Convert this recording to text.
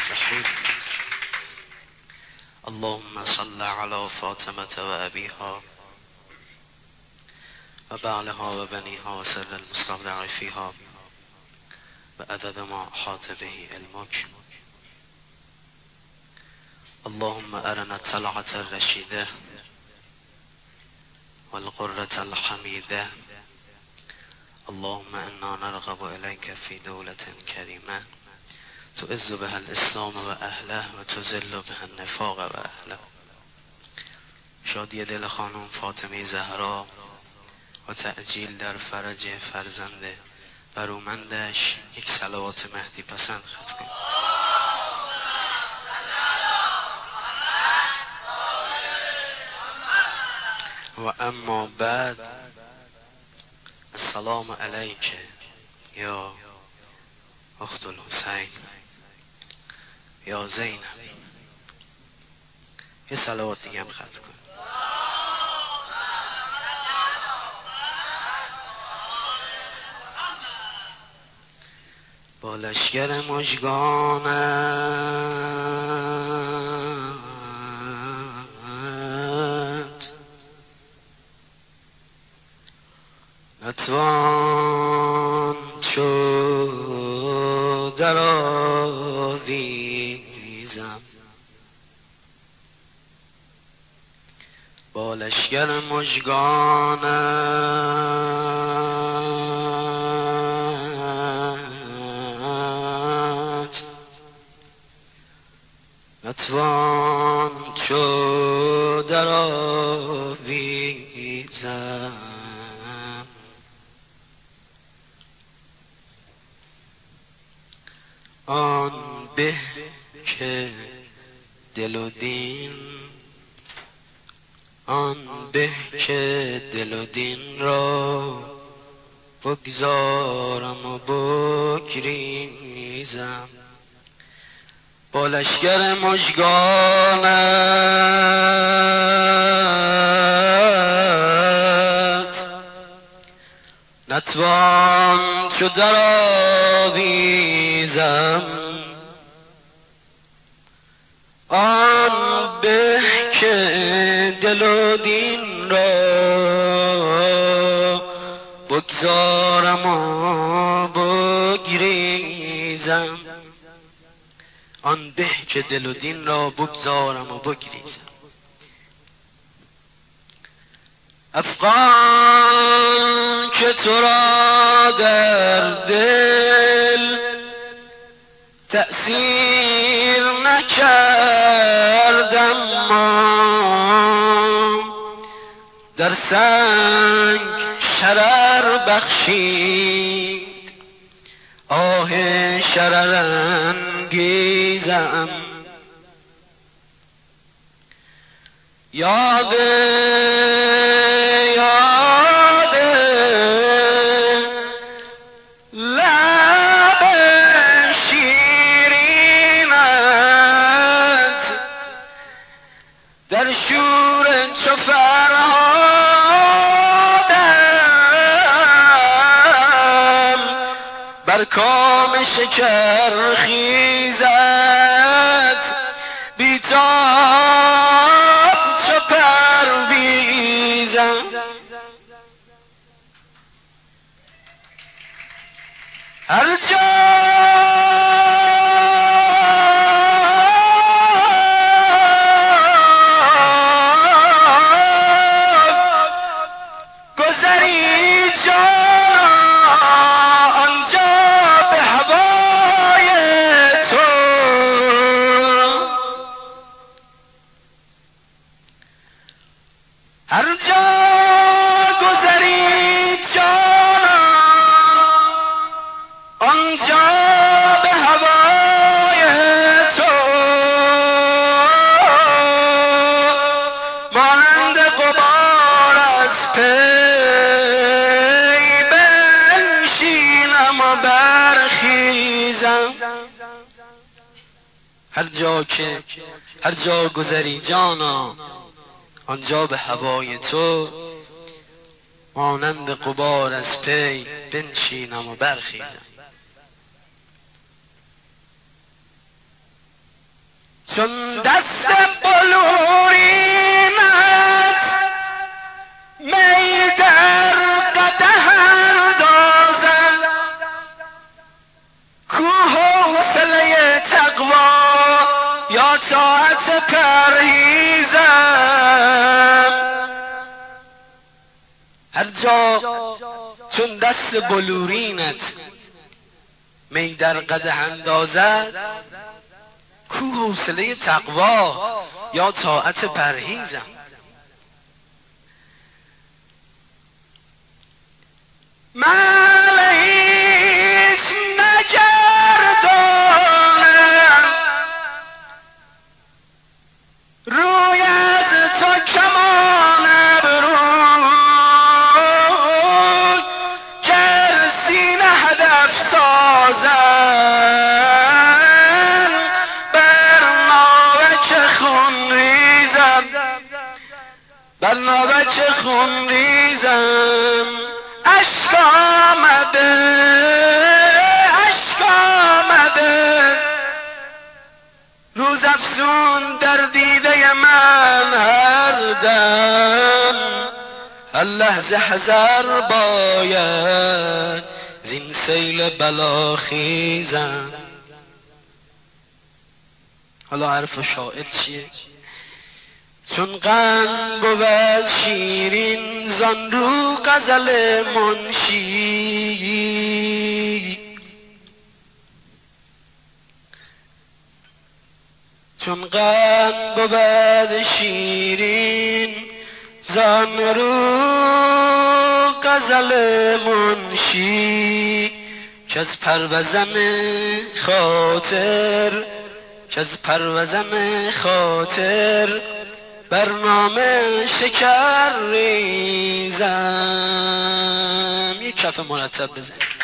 الرحیم. اللهم صل على فاطمة و ابیها و بعلها و بنیها و سر المستودع فیها و عدد ما احاط به علمک. اللهم ارنا الطلعة الرشیده والقرة الحمیده. اللهم انا نرغب الیک فی دولة کریمه تعز بها الاسلام و اهله و تذل بها النفاق و اهله. شادی دل خانم فاطمه زهرا و تعجیل در فرج فرزند برومندش یک صلوات مهدی پسند ختم کنید. و اما بعد، السلام علیک یا اخت الحسین یا زینب. یه صلوات دیگه هم ختم کن. با لشگر مژگانت نتوان شد در آویزم. با لشگر مژگانت نتوان شد در آویزم. آن به که دل و دین، آن به که دل و دین را بگذارم و بگریزم. با لشگر مژگانت نتوان شد در آویزم. آن به که دل و دین را بگذارم و بگریزم. آن به که دل و دین را بگذارم و بگریزم. افغان که تو را در دل تأثیر نکردم، در سنگ شرر بخشید آه شرر انگیزم. یاد لب شیرینت در شور چو فرهادم، بر کام شکر خیزت بیتاب چو پرویزم. هر جا گذری جانا آنجا به هوای تو. هر جا گذری جانا آنجا به هوای تو. مانند غبار از پی بنشینم و برخیزم. هر جا گذری جانا آنجا به هوای تو. مانند غبار از پی بنشینم و برخیزم. چون دست بلورینت می در قدح اندازد، کو حوصله تقوا یا طاعت پرهیزم. هر جا چون دست بلورینت می در قدح اندازد، کو حوصله تقوا یا طاعت پرهیزم. من هیچ نگردانم روی از تو کمان ابروی، گر سینه هدف سازم بر ناوک خون ریزم، بر ناوک خون ریزم. اشک آمده روز افزون در دیده من هر دم، هر لحظه حذر باید زین سیل بلاخیزم. حالا حرف شاعر چیه؟ چون قند بود شیرین زان رو غزل منشی، چون قند بود شیرین زان رو غزل منشی، که از پروزن خاطر برنامه شکر ریزم. یک کف مرتب بزن.